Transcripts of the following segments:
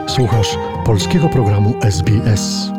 Słuchasz polskiego programu SBS.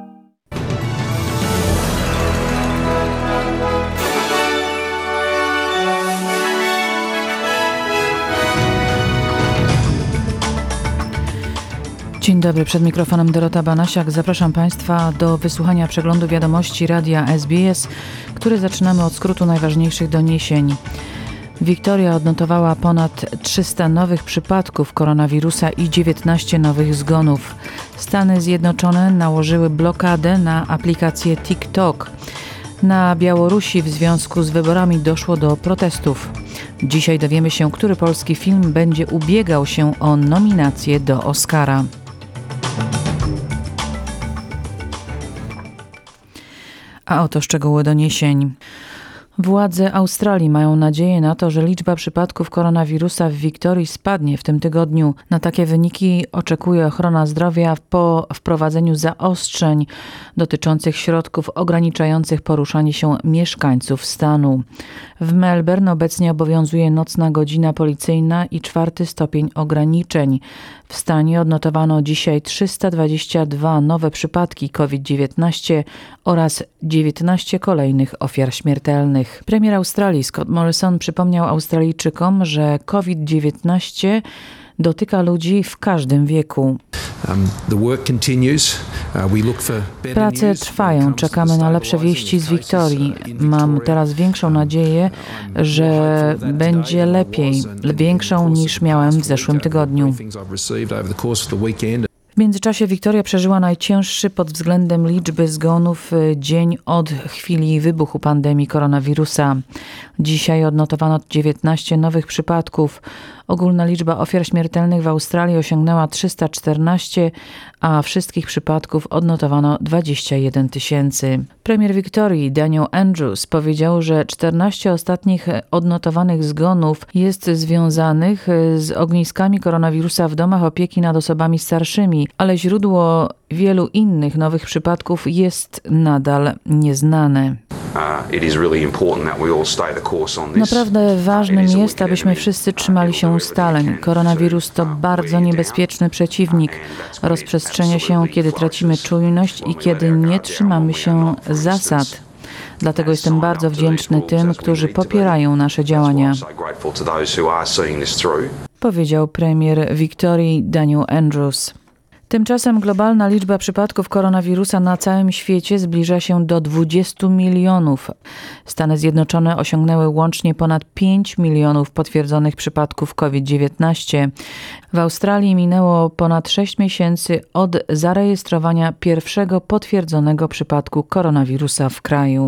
Dzień dobry, przed mikrofonem Dorota Banasiak. Zapraszam Państwa do wysłuchania przeglądu wiadomości radia SBS, który zaczynamy od skrótu najważniejszych doniesień. Wiktoria odnotowała ponad 300 nowych przypadków koronawirusa i 19 nowych zgonów. Stany Zjednoczone nałożyły blokadę na aplikację TikTok. Na Białorusi w związku z wyborami doszło do protestów. Dzisiaj dowiemy się, który polski film będzie ubiegał się o nominację do Oscara. A oto szczegóły doniesień. Władze Australii mają nadzieję na to, że liczba przypadków koronawirusa w Wiktorii spadnie w tym tygodniu. Na takie wyniki oczekuje ochrona zdrowia po wprowadzeniu zaostrzeń dotyczących środków ograniczających poruszanie się mieszkańców stanu. W Melbourne obecnie obowiązuje nocna godzina policyjna i 4. stopień ograniczeń. W stanie odnotowano dzisiaj 322 nowe przypadki COVID-19 oraz 19 kolejnych ofiar śmiertelnych. Premier Australii Scott Morrison przypomniał Australijczykom, że COVID-19 dotyka ludzi w każdym wieku. Prace trwają, czekamy na lepsze wieści z Wiktorii. Mam teraz większą nadzieję, że będzie lepiej, większą niż miałem w zeszłym tygodniu. W międzyczasie Wiktoria przeżyła najcięższy pod względem liczby zgonów dzień od chwili wybuchu pandemii koronawirusa. Dzisiaj odnotowano 19 nowych przypadków. Ogólna liczba ofiar śmiertelnych w Australii osiągnęła 314, a wszystkich przypadków odnotowano 21 000. Premier Wiktorii Daniel Andrews powiedział, że 14 ostatnich odnotowanych zgonów jest związanych z ogniskami koronawirusa w domach opieki nad osobami starszymi, ale źródło wielu innych nowych przypadków jest nadal nieznane. Naprawdę ważnym jest, abyśmy wszyscy trzymali się ustaleń. Koronawirus to bardzo niebezpieczny przeciwnik. Rozprzestrzenia się, kiedy tracimy czujność i kiedy nie trzymamy się zasad. Dlatego jestem bardzo wdzięczny tym, którzy popierają nasze działania, powiedział premier Wiktorii Daniel Andrews. Tymczasem globalna liczba przypadków koronawirusa na całym świecie zbliża się do 20 milionów. Stany Zjednoczone osiągnęły łącznie ponad 5 milionów potwierdzonych przypadków COVID-19. W Australii minęło ponad 6 miesięcy od zarejestrowania pierwszego potwierdzonego przypadku koronawirusa w kraju.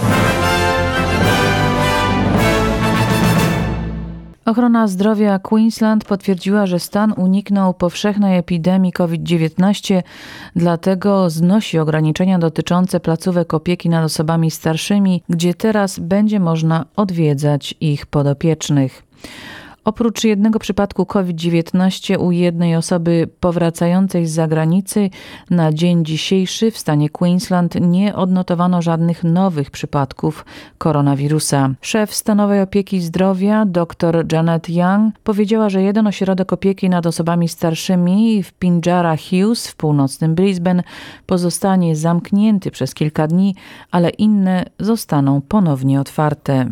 Ochrona zdrowia Queensland potwierdziła, że stan uniknął powszechnej epidemii COVID-19, dlatego znosi ograniczenia dotyczące placówek opieki nad osobami starszymi, gdzie teraz będzie można odwiedzać ich podopiecznych. Oprócz jednego przypadku COVID-19 u jednej osoby powracającej z zagranicy na dzień dzisiejszy w stanie Queensland nie odnotowano żadnych nowych przypadków koronawirusa. Szef stanowej opieki zdrowia dr Janet Young powiedziała, że jeden ośrodek opieki nad osobami starszymi w Pinjarra Hills w północnym Brisbane pozostanie zamknięty przez kilka dni, ale inne zostaną ponownie otwarte.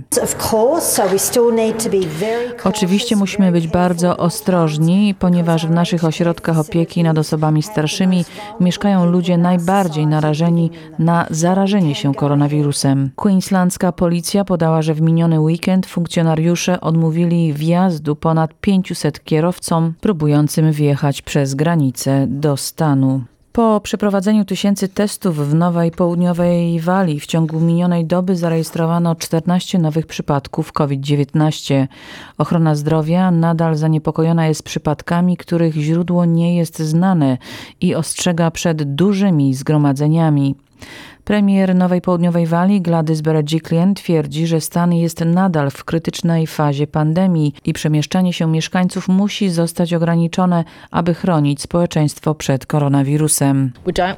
Oczywiście musimy być bardzo ostrożni, ponieważ w naszych ośrodkach opieki nad osobami starszymi mieszkają ludzie najbardziej narażeni na zarażenie się koronawirusem. Queenslandzka policja podała, że w miniony weekend funkcjonariusze odmówili wjazdu ponad 500 kierowcom próbującym wjechać przez granicę do stanu. Po przeprowadzeniu tysięcy testów w Nowej Południowej Walii w ciągu minionej doby zarejestrowano 14 nowych przypadków COVID-19. Ochrona zdrowia nadal zaniepokojona jest przypadkami, których źródło nie jest znane i ostrzega przed dużymi zgromadzeniami. Premier Nowej Południowej Walii Gladys Berejiklian twierdzi, że stan jest nadal w krytycznej fazie pandemii i przemieszczanie się mieszkańców musi zostać ograniczone, aby chronić społeczeństwo przed koronawirusem.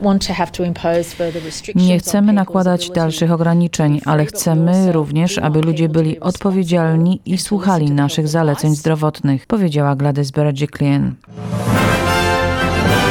Nie chcemy nakładać dalszych ograniczeń, ale chcemy również, aby ludzie byli odpowiedzialni i słuchali naszych zaleceń zdrowotnych, powiedziała Gladys Berejiklian.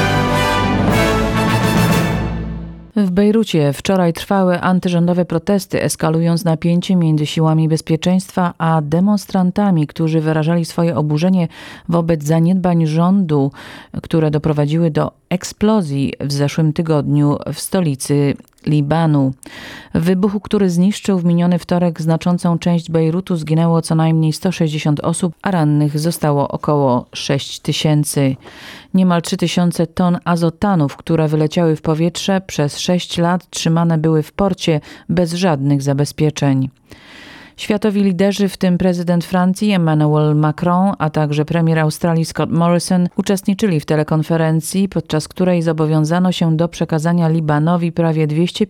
Bejrucie wczoraj trwały antyrządowe protesty, eskalując napięcie między siłami bezpieczeństwa a demonstrantami, którzy wyrażali swoje oburzenie wobec zaniedbań rządu, które doprowadziły do eksplozji w zeszłym tygodniu w stolicy Libanu. W wybuchu, który zniszczył w miniony wtorek znaczącą część Bejrutu, zginęło co najmniej 160 osób, a rannych zostało około 6 tysięcy. Niemal 3000 ton azotanów, które wyleciały w powietrze, przez 6 lat trzymane były w porcie bez żadnych zabezpieczeń. Światowi liderzy, w tym prezydent Francji Emmanuel Macron, a także premier Australii Scott Morrison, uczestniczyli w telekonferencji, podczas której zobowiązano się do przekazania Libanowi prawie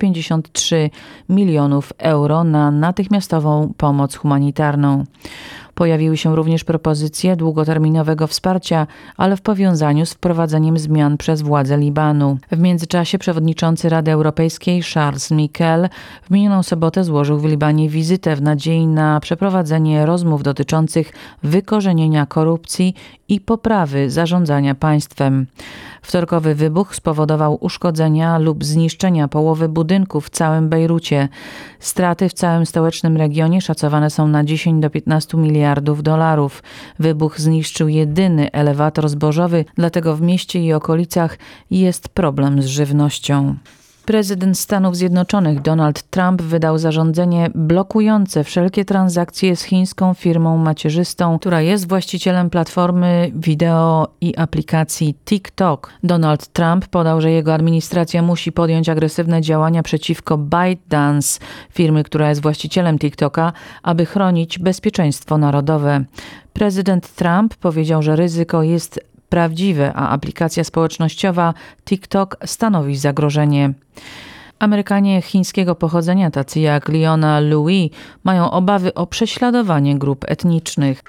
253 milionów euro na natychmiastową pomoc humanitarną. Pojawiły się również propozycje długoterminowego wsparcia, ale w powiązaniu z wprowadzeniem zmian przez władze Libanu. W międzyczasie przewodniczący Rady Europejskiej Charles Michel w minioną sobotę złożył w Libanie wizytę w nadziei na przeprowadzenie rozmów dotyczących wykorzenienia korupcji i poprawy zarządzania państwem. Wtorkowy wybuch spowodował uszkodzenia lub zniszczenia połowy budynków w całym Bejrucie. Straty w całym stołecznym regionie szacowane są na 10 do 15 miliardów dolarów. Wybuch zniszczył jedyny elewator zbożowy, dlatego w mieście i okolicach jest problem z żywnością. Prezydent Stanów Zjednoczonych Donald Trump wydał zarządzenie blokujące wszelkie transakcje z chińską firmą macierzystą, która jest właścicielem platformy wideo i aplikacji TikTok. Donald Trump podał, że jego administracja musi podjąć agresywne działania przeciwko ByteDance, firmy, która jest właścicielem TikToka, aby chronić bezpieczeństwo narodowe. Prezydent Trump powiedział, że ryzyko jest prawdziwe, a aplikacja społecznościowa TikTok stanowi zagrożenie. Amerykanie chińskiego pochodzenia, tacy jak Leona Louis, mają obawy o prześladowanie grup etnicznych.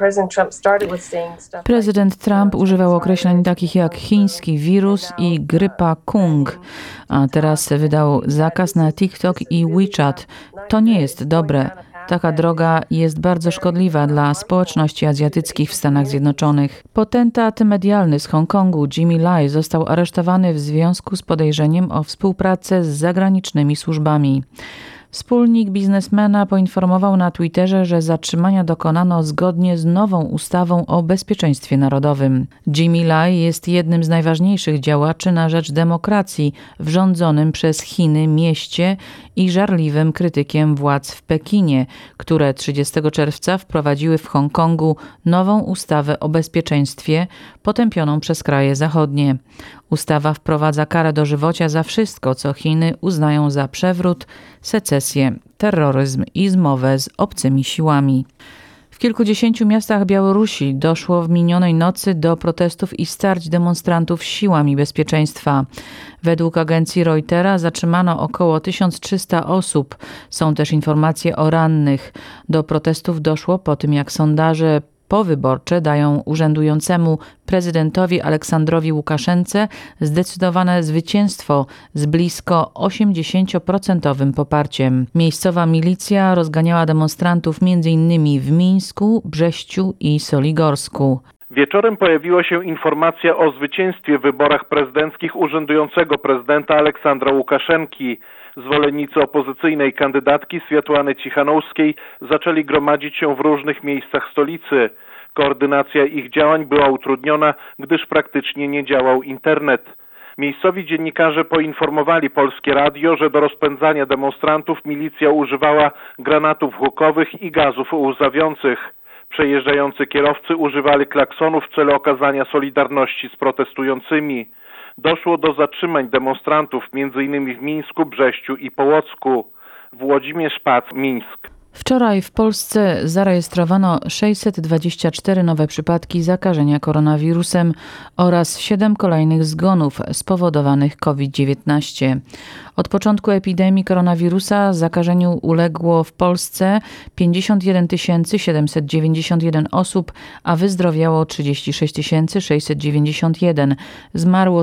Prezydent Trump używał określeń takich jak chiński wirus i grypa Kung, a teraz wydał zakaz na TikTok i WeChat. To nie jest dobre. Taka droga jest bardzo szkodliwa dla społeczności azjatyckich w Stanach Zjednoczonych. Potentat medialny z Hongkongu Jimmy Lai został aresztowany w związku z podejrzeniem o współpracę z zagranicznymi służbami. Wspólnik biznesmena poinformował na Twitterze, że zatrzymania dokonano zgodnie z nową ustawą o bezpieczeństwie narodowym. Jimmy Lai jest jednym z najważniejszych działaczy na rzecz demokracji w rządzonym przez Chiny mieście i żarliwym krytykiem władz w Pekinie, które 30 czerwca wprowadziły w Hongkongu nową ustawę o bezpieczeństwie potępioną przez kraje zachodnie. Ustawa wprowadza karę dożywocia za wszystko, co Chiny uznają za przewrót, secesję, terroryzm i zmowę z obcymi siłami. W kilkudziesięciu miastach Białorusi doszło w minionej nocy do protestów i starć demonstrantów z siłami bezpieczeństwa. Według agencji Reutera zatrzymano około 1300 osób. Są też informacje o rannych. Do protestów doszło po tym, jak sondaże powyborcze dają urzędującemu prezydentowi Aleksandrowi Łukaszence zdecydowane zwycięstwo z blisko 80% poparciem. Miejscowa milicja rozganiała demonstrantów m.in. w Mińsku, Brześciu i Soligorsku. Wieczorem pojawiła się informacja o zwycięstwie w wyborach prezydenckich urzędującego prezydenta Aleksandra Łukaszenki. Zwolennicy opozycyjnej kandydatki Swiatłany Cichanouskiej zaczęli gromadzić się w różnych miejscach stolicy. Koordynacja ich działań była utrudniona, gdyż praktycznie nie działał internet. Miejscowi dziennikarze poinformowali Polskie Radio, że do rozpędzania demonstrantów milicja używała granatów hukowych i gazów łzawiących. Przejeżdżający kierowcy używali klaksonów w celu okazania solidarności z protestującymi. Doszło do zatrzymań demonstrantów m.in. w Mińsku, Brześciu i Połocku. Włodzimierz Pac, Mińsk. Wczoraj w Polsce zarejestrowano 624 nowe przypadki zakażenia koronawirusem oraz 7 kolejnych zgonów spowodowanych COVID-19. Od początku epidemii koronawirusa zakażeniu uległo w Polsce 51 791 osób, a wyzdrowiało 36 691. Zmarło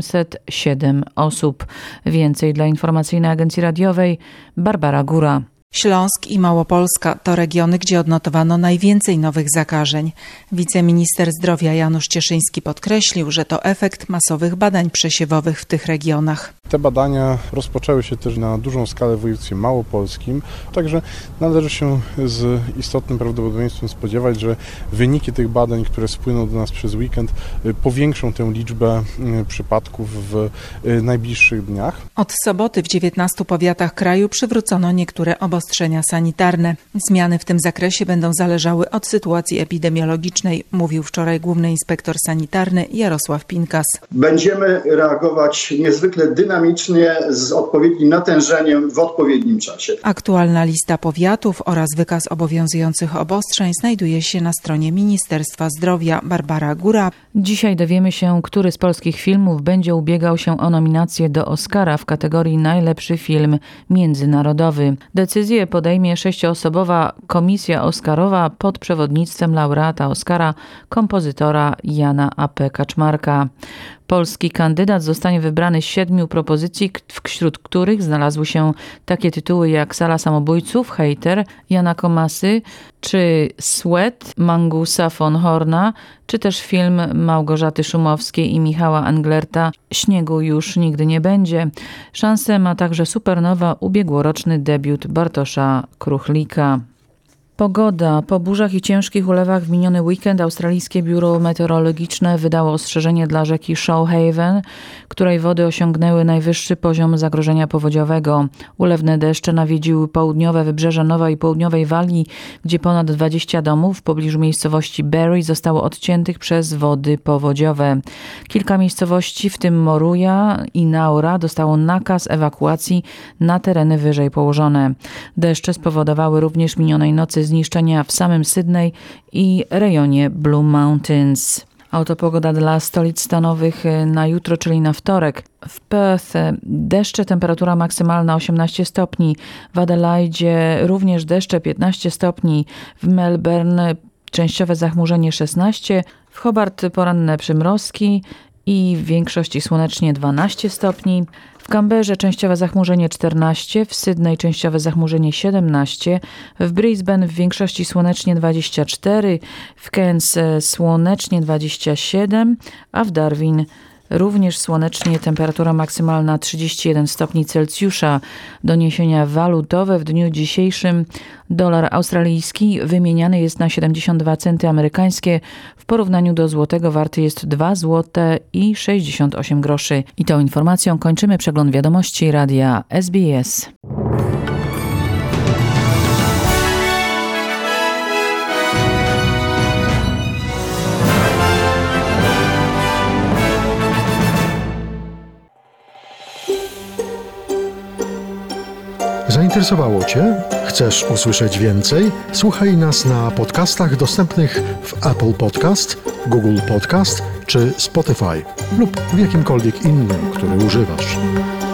1807 osób. Więcej dla Informacyjnej Agencji Radiowej Barbara Góra. Śląsk i Małopolska to regiony, gdzie odnotowano najwięcej nowych zakażeń. Wiceminister zdrowia Janusz Cieszyński podkreślił, że to efekt masowych badań przesiewowych w tych regionach. Te badania rozpoczęły się też na dużą skalę w województwie małopolskim, także należy się z istotnym prawdopodobieństwem spodziewać, że wyniki tych badań, które spłyną do nas przez weekend, powiększą tę liczbę przypadków w najbliższych dniach. Od soboty w 19 powiatach kraju przywrócono niektóre obostrzenia sanitarne. Zmiany w tym zakresie będą zależały od sytuacji epidemiologicznej, mówił wczoraj główny inspektor sanitarny Jarosław Pinkas. Będziemy reagować niezwykle dynamicznie, z odpowiednim natężeniem w odpowiednim czasie. Aktualna lista powiatów oraz wykaz obowiązujących obostrzeń znajduje się na stronie Ministerstwa Zdrowia. Barbara Góra. Dzisiaj dowiemy się, który z polskich filmów będzie ubiegał się o nominację do Oscara w kategorii najlepszy film międzynarodowy. Decyzję podejmie 6-osobowa komisja oscarowa pod przewodnictwem laureata Oscara, kompozytora Jana A.P. Kaczmarka. Polski kandydat zostanie wybrany z 7 propozycji, wśród których znalazły się takie tytuły jak Sala samobójców, Hejter Jana Komasy, czy Sweat Mangusa von Horna, czy też film Małgorzaty Szumowskiej i Michała Englerta Śniegu już nigdy nie będzie. Szansę ma także Supernowa, ubiegłoroczny debiut Bartosza Kruchlika. Pogoda. Po burzach i ciężkich ulewach w miniony weekend australijskie biuro meteorologiczne wydało ostrzeżenie dla rzeki Shoalhaven, której wody osiągnęły najwyższy poziom zagrożenia powodziowego. Ulewne deszcze nawiedziły południowe wybrzeże Nowej i Południowej Walii, gdzie ponad 20 domów w pobliżu miejscowości Berry zostało odciętych przez wody powodziowe. Kilka miejscowości, w tym Moruya i Naura, dostało nakaz ewakuacji na tereny wyżej położone. Deszcze spowodowały również minionej nocy zniszczenia w samym Sydney i rejonie Blue Mountains. Oto pogoda dla stolic stanowych na jutro, czyli na wtorek. W Perth deszcze, temperatura maksymalna 18 stopni. W Adelaide również deszcze 15 stopni. W Melbourne częściowe zachmurzenie 16. W Hobart poranne przymrozki i w większości słonecznie 12 stopni. W Canberrze częściowe zachmurzenie 14, w Sydney częściowe zachmurzenie 17, w Brisbane w większości słonecznie 24, w Cairns słonecznie 27, a w Darwin również słonecznie, temperatura maksymalna 31 stopni Celsjusza. Doniesienia walutowe w dniu dzisiejszym. Dolar australijski wymieniany jest na 72 centy amerykańskie. W porównaniu do złotego warty jest 2 złote i 68 groszy. I tą informacją kończymy przegląd wiadomości radia SBS. Zainteresowało Cię? Chcesz usłyszeć więcej? Słuchaj nas na podcastach dostępnych w Apple Podcast, Google Podcast czy Spotify lub w jakimkolwiek innym, który używasz.